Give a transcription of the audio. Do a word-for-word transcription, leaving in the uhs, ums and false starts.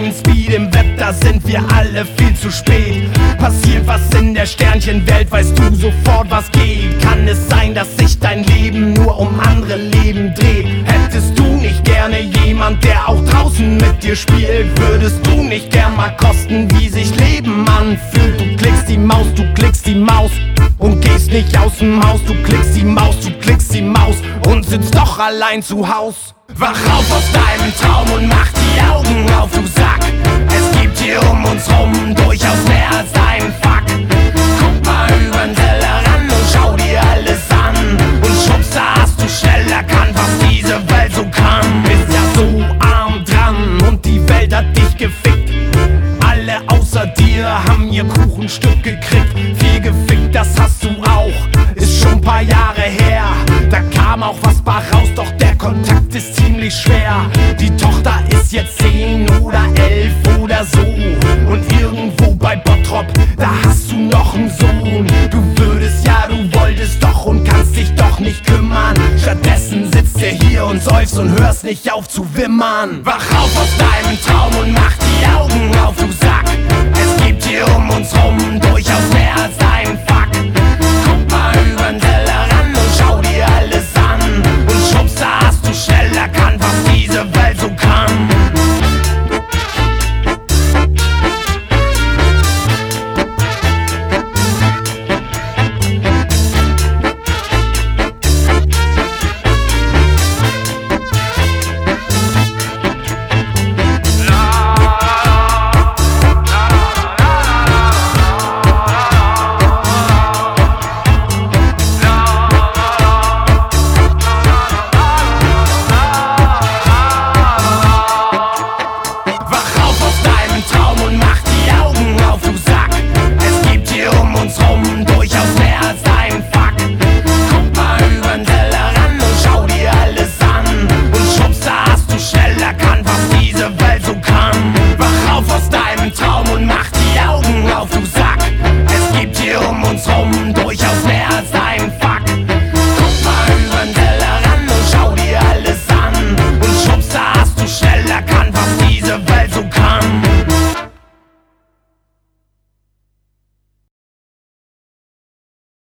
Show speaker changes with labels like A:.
A: neuen Speed. Im Web, da sind wir alle viel zu spät. Passiert was in der Sternchenwelt, weißt du sofort, was geht. Kann es sein, dass sich dein Leben nur um andere Leben dreht? Hättest du nicht gerne jemand, der auch draußen mit dir spielt? Würdest du nicht gern mal kosten, wie sich Leben anfühlt? Du klickst die Maus, du klickst die Maus und gehst nicht aus dem Haus. Du klickst die Maus, du klickst die Maus und sitzt doch allein zu Haus. Wach auf aus deinem Traum und mach die Augen auf, du Sack. Es gibt hier um uns rum durchaus mehr als ein Fuck. Guck mal übern Tellerrand und schau dir alles an. Und schubst, da hast du schnell erkannt, was diese Welt so kann. Bist ja so arm dran und die Welt hat dich gefickt. Alle außer dir haben ihr Kuchenstück gekriegt. Viel gefickt, das hast du auch, ist schon paar Jahre her. Da kam auch was bei raus, doch der Kontakt ist ziemlich schwer. Die Tochter ist jetzt zehn oder elf oder so. Und irgendwo bei Bottrop, da hast du noch einen Sohn. Du würdest, ja du wolltest doch und kannst dich doch nicht kümmern. Stattdessen sitzt er hier und seufzt und hörst nicht auf zu wimmern. Wach auf aus deinem Traum und mach die Augen auf, du Sack. Es gibt hier um uns rum durchaus mehr als